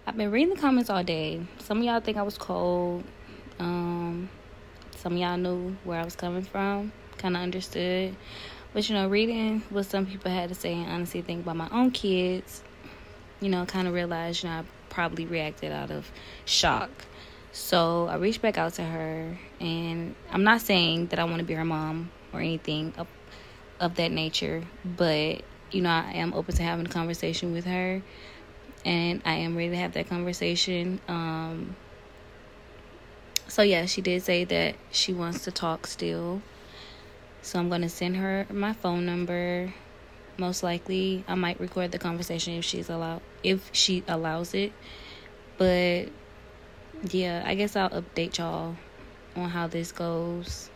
I've been reading the comments all day. Some of y'all think I was cold. Some of y'all knew where I was coming from, kind of understood. But, reading what some people had to say and honestly think about my own kids, kind of realized, I probably reacted out of shock. So I reached back out to her, and I'm not saying that I want to be her mom or anything of that nature, but, I am open to having a conversation with her, and I am ready to have that conversation. So yeah, she did say that she wants to talk still. So I'm going to send her my phone number. Most likely, I might record the conversation if she allows it. But yeah, I guess I'll update y'all on how this goes.